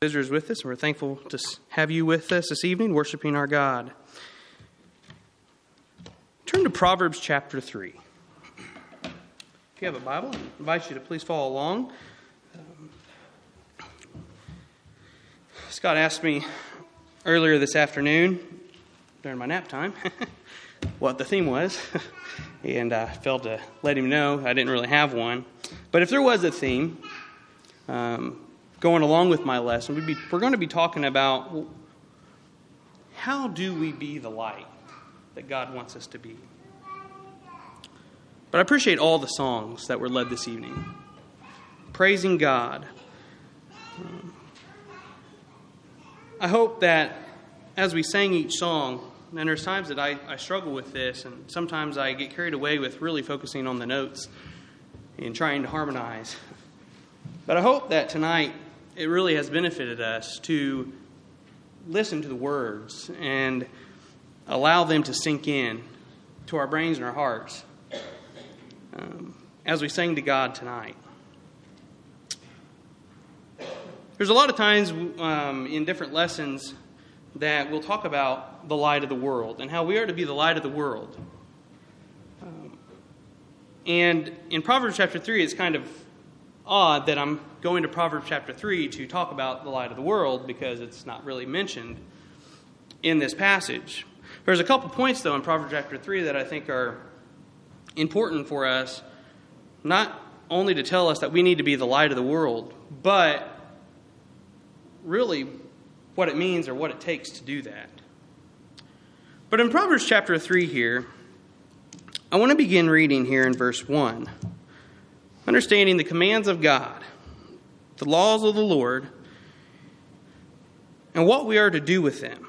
Visitors with us. We're thankful to have you with us this evening, worshiping our God. Turn to Proverbs chapter 3. If you have a Bible, I invite you to please follow along. Scott asked me earlier this afternoon, during my nap time, what the theme was, and I failed to let him know I didn't really have one. But if there was a theme, going along with my lesson, we're going to be talking about how do we be the light that God wants us to be. But I appreciate all the songs that were led this evening, praising God. I hope that as we sang each song, and there's times that I struggle with this, and sometimes I get carried away with really focusing on the notes and trying to harmonize. But I hope that tonight it really has benefited us to listen to the words and allow them to sink in to our brains and our hearts as we sing to God tonight. There's a lot of times in different lessons that we'll talk about the light of the world and how we are to be the light of the world. And in Proverbs chapter 3, it's kind of odd that I'm going to Proverbs chapter 3 to talk about the light of the world because it's not really mentioned in this passage. There's a couple points, though, in Proverbs chapter 3 that I think are important for us, not only to tell us that we need to be the light of the world, but really what it means or what it takes to do that. But in Proverbs chapter 3 here, I want to begin reading here in verse 1. Understanding the commands of God, the laws of the Lord, and what we are to do with them.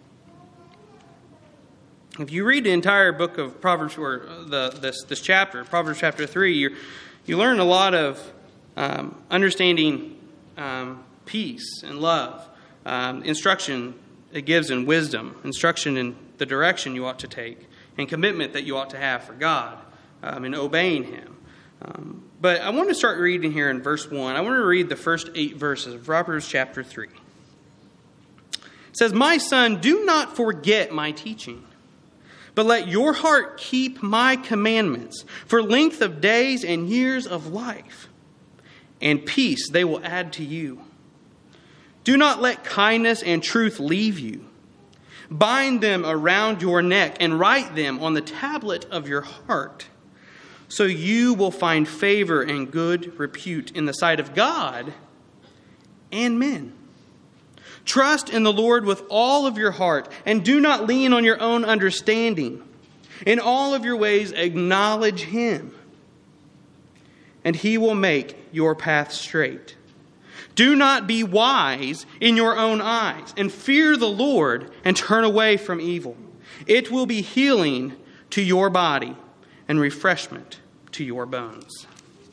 If you read the entire book of Proverbs, or this chapter, Proverbs chapter 3, you learn a lot of understanding peace and love, instruction it gives in wisdom, instruction in the direction you ought to take, and commitment that you ought to have for God in obeying Him. But I want to start reading here in verse 1. I want to read the first 8 verses of Proverbs chapter 3. It says, "My son, do not forget my teaching, but let your heart keep my commandments, for length of days and years of life, and peace they will add to you. Do not let kindness and truth leave you. Bind them around your neck and write them on the tablet of your heart, so you will find favor and good repute in the sight of God and men. Trust in the Lord with all of your heart, and do not lean on your own understanding. In all of your ways acknowledge Him, and He will make your path straight. Do not be wise in your own eyes, and fear the Lord and turn away from evil. It will be healing to your body and refreshment to your bones."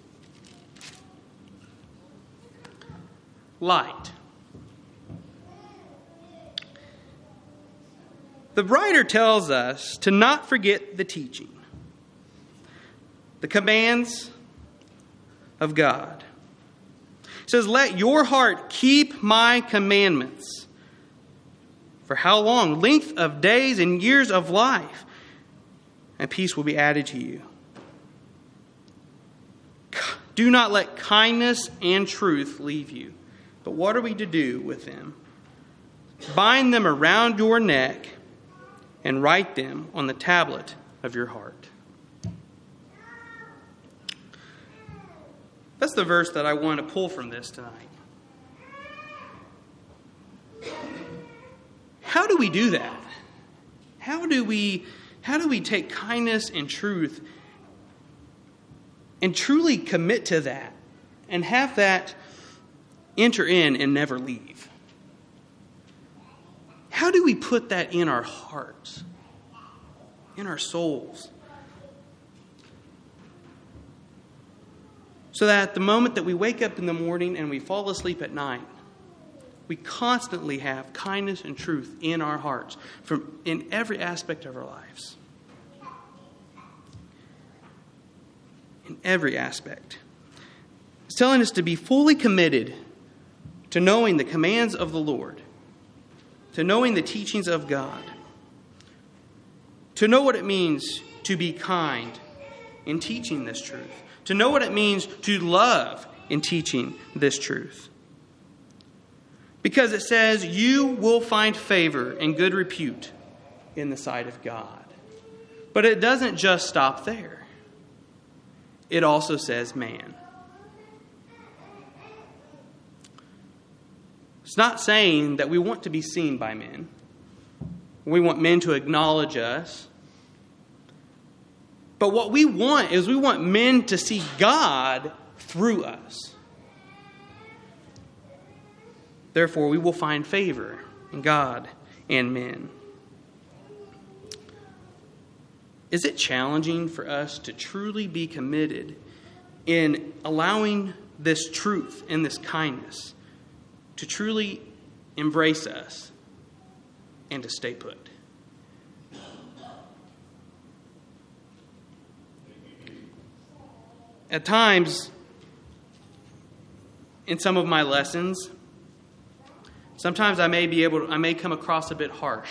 Light. The writer tells us to not forget the teaching, the commands of God. It says, "Let your heart keep my commandments." For how long? Length of days and years of life, and peace will be added to you. Do not let kindness and truth leave you. But what are we to do with them? Bind them around your neck and write them on the tablet of your heart. That's the verse that I want to pull from this tonight. How do we do that? How do we take kindness and truth and truly commit to that and have that enter in and never leave? How do we put that in our hearts, in our souls, so that the moment that we wake up in the morning and we fall asleep at night, we constantly have kindness and truth in our hearts in every aspect of our lives? In every aspect. It's telling us to be fully committed to knowing the commands of the Lord, to knowing the teachings of God, to know what it means to be kind in teaching this truth, to know what it means to love in teaching this truth. Because it says, you will find favor and good repute in the sight of God. But it doesn't just stop there. It also says man. It's not saying that we want to be seen by men. We want men to acknowledge us. But what we want is we want men to see God through us. Therefore, we will find favor in God and men. Is it challenging for us to truly be committed in allowing this truth and this kindness to truly embrace us and to stay put? At times, in some of my lessons, sometimes I may come across a bit harsh.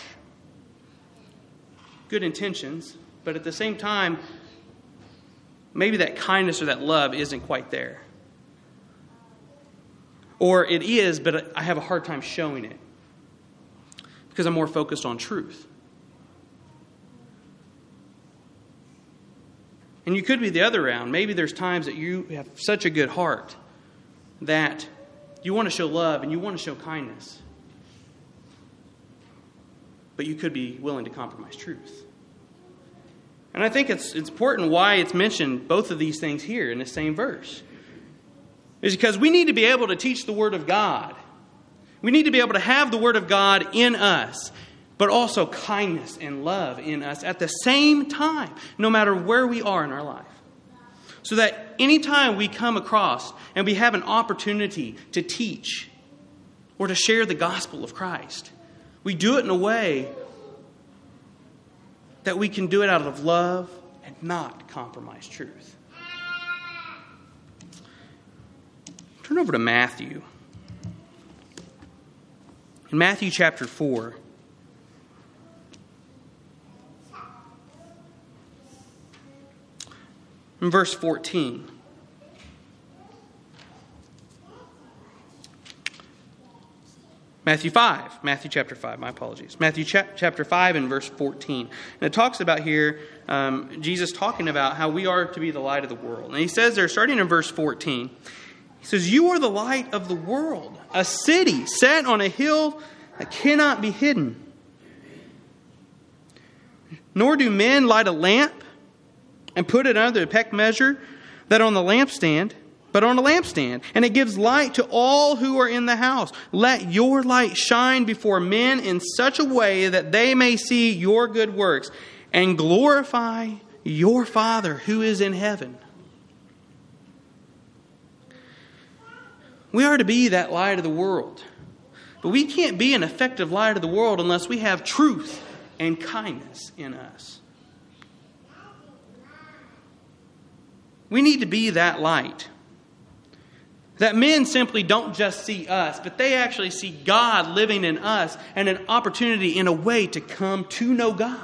Good intentions, but at the same time, maybe that kindness or that love isn't quite there. Or it is, but I have a hard time showing it because I'm more focused on truth. And you could be the other round. Maybe there's times that you have such a good heart that you want to show love and you want to show kindness. But you could be willing to compromise truth. And I think it's important why it's mentioned both of these things here in the same verse. Is because we need to be able to teach the Word of God. We need to be able to have the Word of God in us, but also kindness and love in us at the same time, no matter where we are in our life. So that anytime we come across and we have an opportunity to teach or to share the gospel of Christ, we do it in a way that we can do it out of love and not compromise truth. Turn over to Matthew. In Matthew chapter 4, in verse 14. Matthew chapter 5, my apologies. Matthew chapter 5 and verse 14. And it talks about here, Jesus talking about how we are to be the light of the world. And he says there, starting in verse 14, he says, you are the light of the world, a city set on a hill that cannot be hidden. Nor do men light a lamp and put it under a peck measure but on a lampstand, and it gives light to all who are in the house. Let your light shine before men in such a way that they may see your good works and glorify your Father who is in heaven. We are to be that light of the world. But we can't be an effective light of the world unless we have truth and kindness in us. We need to be that light. That men simply don't just see us, but they actually see God living in us and an opportunity in a way to come to know God.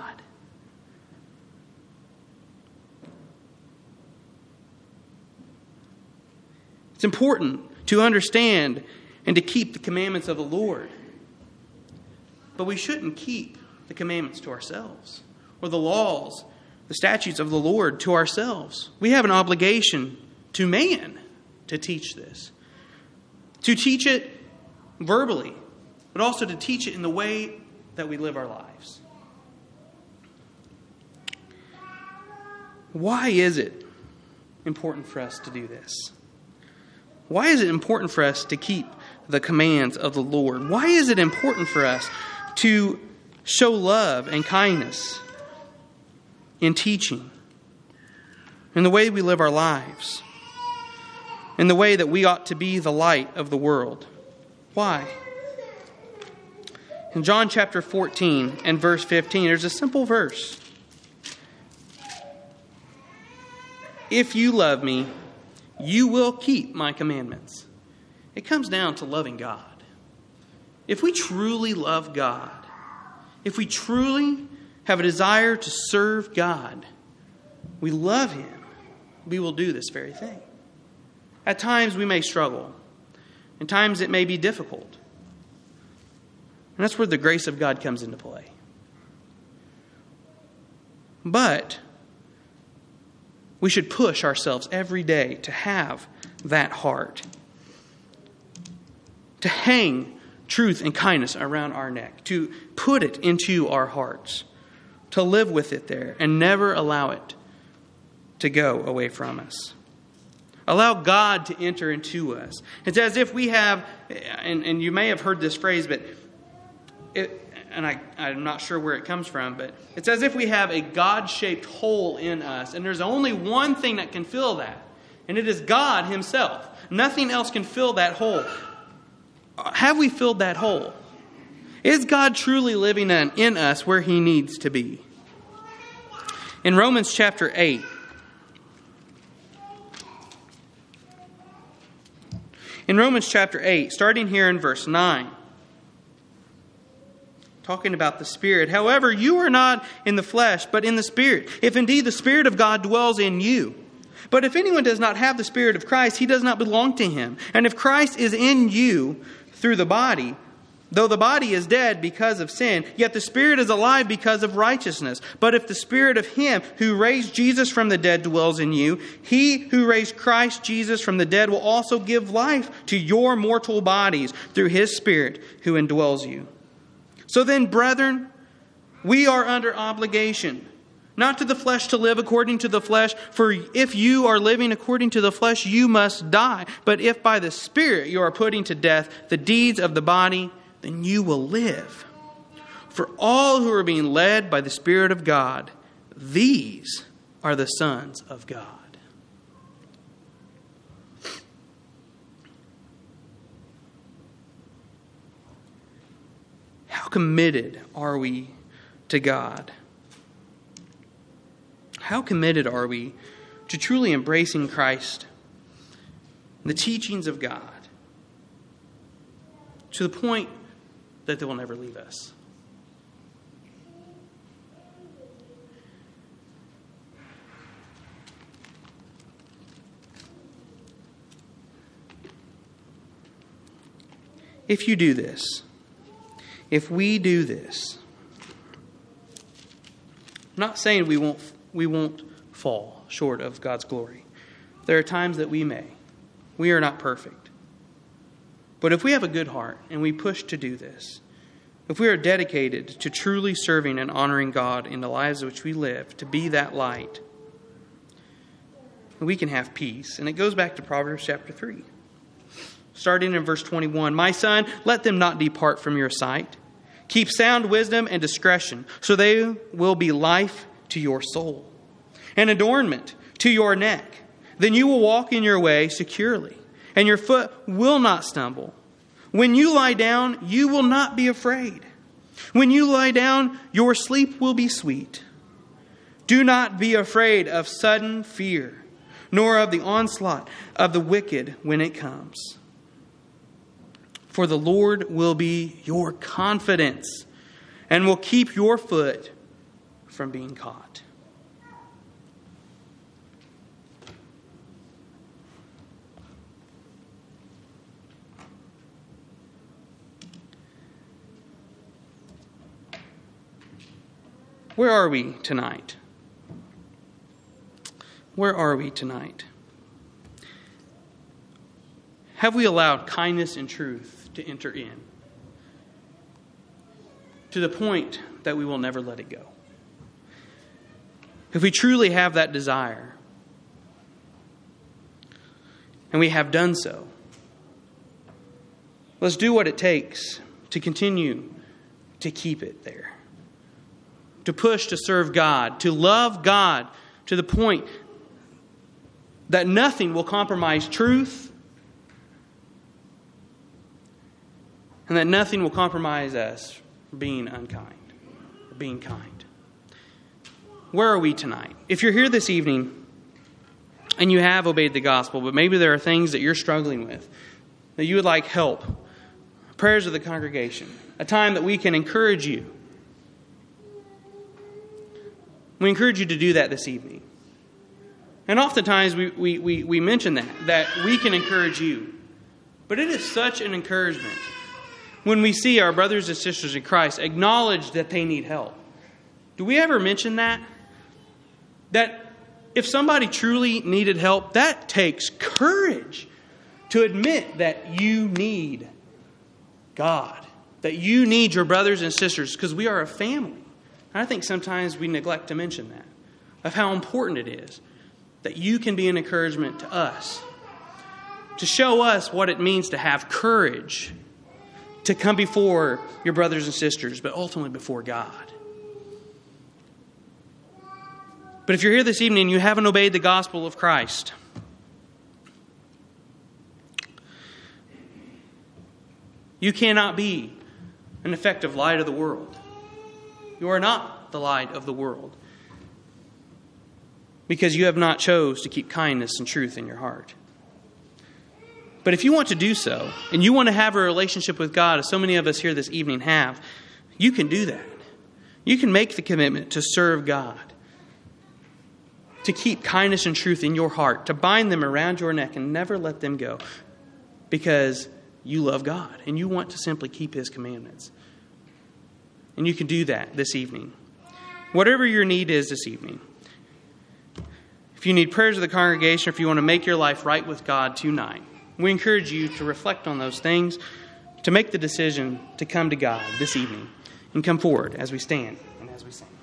It's important to understand and to keep the commandments of the Lord. But we shouldn't keep the commandments to ourselves or the laws, the statutes of the Lord to ourselves. We have an obligation to man to teach this. To teach it verbally, but also to teach it in the way that we live our lives. Why is it important for us to do this? Why is it important for us to keep the commands of the Lord? Why is it important for us to show love and kindness in teaching, in the way we live our lives, in the way that we ought to be the light of the world? Why? In John chapter 14 and verse 15, there's a simple verse. If you love me, you will keep my commandments. It comes down to loving God. If we truly love God, if we truly have a desire to serve God, we love Him, we will do this very thing. At times we may struggle. At times it may be difficult. And that's where the grace of God comes into play. But we should push ourselves every day to have that heart. To hang truth and kindness around our neck. To put it into our hearts. To live with it there and never allow it to go away from us. Allow God to enter into us. It's as if we have, and you may have heard this phrase, but I'm not sure where it comes from, but it's as if we have a God-shaped hole in us, and there's only one thing that can fill that, and it is God Himself. Nothing else can fill that hole. Have we filled that hole? Is God truly living in us where He needs to be? In Romans chapter 8, starting here in verse 9, talking about the Spirit. However, you are not in the flesh, but in the Spirit, if indeed the Spirit of God dwells in you. But if anyone does not have the Spirit of Christ, he does not belong to Him. And if Christ is in you through the body, though the body is dead because of sin, yet the Spirit is alive because of righteousness. But if the Spirit of Him who raised Jesus from the dead dwells in you, He who raised Christ Jesus from the dead will also give life to your mortal bodies through His Spirit who indwells you. So then, brethren, we are under obligation, not to the flesh to live according to the flesh, for if you are living according to the flesh, you must die. But if by the Spirit you are putting to death the deeds of the body, then you will live. For all who are being led by the Spirit of God, these are the sons of God. How committed are we to God? How committed are we to truly embracing Christ and the teachings of God to the point that they will never leave us? If you do this, if we do this, I'm not saying we won't fall short of God's glory. There are times that we may. We are not perfect. But if we have a good heart and we push to do this, if we are dedicated to truly serving and honoring God in the lives in which we live, to be that light, we can have peace. And it goes back to Proverbs chapter 3. Starting in verse 21, my son, let them not depart from your sight. Keep sound wisdom and discretion, so they will be life to your soul, and adornment to your neck. Then you will walk in your way securely, and your foot will not stumble. When you lie down, you will not be afraid. When you lie down, your sleep will be sweet. Do not be afraid of sudden fear, nor of the onslaught of the wicked when it comes. For the Lord will be your confidence and will keep your foot from being caught. Where are we tonight? Where are we tonight? Have we allowed kindness and truth to enter in to the point that we will never let it go? If we truly have that desire, and we have done so, let's do what it takes to continue to keep it there. To push to serve God, to love God to the point that nothing will compromise truth, and that nothing will compromise us being unkind, or being kind. Where are we tonight? If you're here this evening and you have obeyed the gospel, but maybe there are things that you're struggling with, that you would like help, prayers of the congregation, a time that we can encourage you. We encourage you to do that this evening. And oftentimes we mention that we can encourage you. But it is such an encouragement when we see our brothers and sisters in Christ acknowledge that they need help. Do we ever mention that? That if somebody truly needed help, that takes courage to admit that you need God, that you need your brothers and sisters, because we are a family. And I think sometimes we neglect to mention that, of how important it is that you can be an encouragement to us, to show us what it means to have courage to come before your brothers and sisters, but ultimately before God. But if you're here this evening and you haven't obeyed the gospel of Christ, you cannot be an effective light of the world. You are not the light of the world, because you have not chose to keep kindness and truth in your heart. But if you want to do so, and you want to have a relationship with God, as so many of us here this evening have, you can do that. You can make the commitment to serve God, to keep kindness and truth in your heart, to bind them around your neck and never let them go, because you love God and you want to simply keep His commandments. And you can do that this evening. Whatever your need is this evening, if you need prayers of the congregation, or if you want to make your life right with God tonight, we encourage you to reflect on those things, to make the decision to come to God this evening, and come forward as we stand and as we sing.